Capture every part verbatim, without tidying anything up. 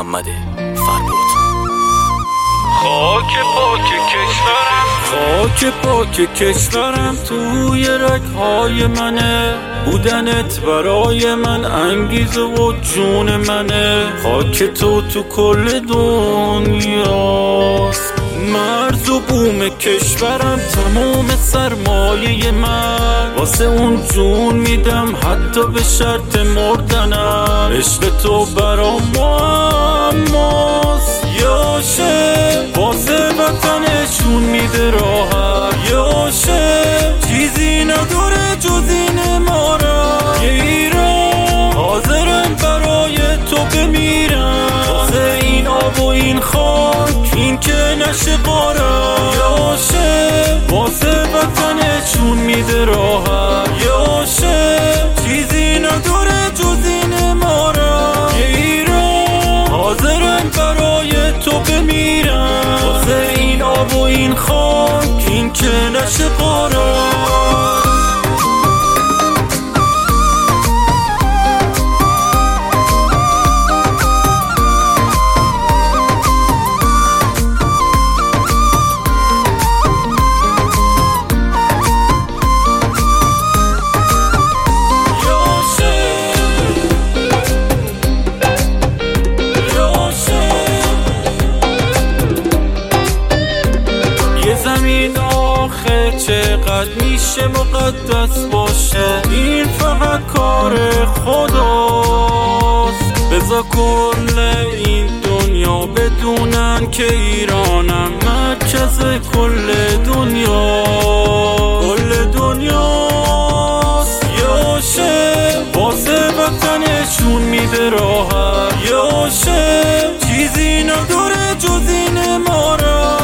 محمد فربود. خاک پاک کشورم، خاک پاک کشورم توی رگ‌های منه، بودنت برای من انگیزه و جون منه. خاک تو تو کل دنیاست، مرز و بوم کشورم تمام سرمایه من، واسه اون جون میدم حتی به شرط مردنم. عشق تو برا معماست، یاشه واسه وطنشون میده راحت، یاشه چیزی نداره جز این ما را. یه ایران حاضرم برای تو بمیرم، واسه این آب و این خاک این که نشه قارم. یاشه واسه وطنشون میده راحت، یاشه چیزی نداره جز این ما را. یه ایران حاضرم برای تو بمیرم، واسه این آب و این خاک این که نشه قارم. زمین آخه چقدر میشه مقدس باشه، این فقط کار خداست. بذار کل این دنیا بدونن که ایرانم مرکز کل دنیا، کل دنیاست. یاشه واسه وطنشون میده راحت، یاشه چیزی نداره جز این ما را.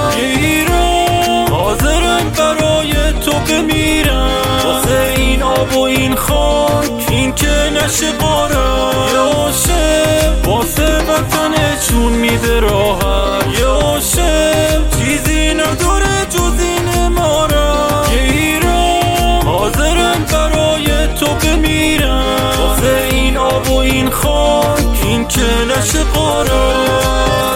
حاضرم برای تو بمیرم، واسه این آب و این خاک این که نشه قارم. یاشه واسه وطنشون میده راحت، یاشه چیزی نداره جز این ما را. یه ایران حاضرم برای تو بمیرم، واسه این آب و این خاک این که نشه قارم.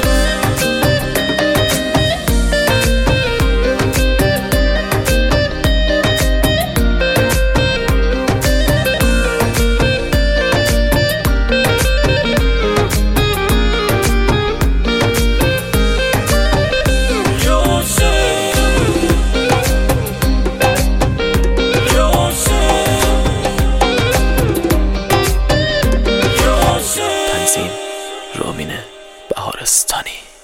رامین بهارستانی.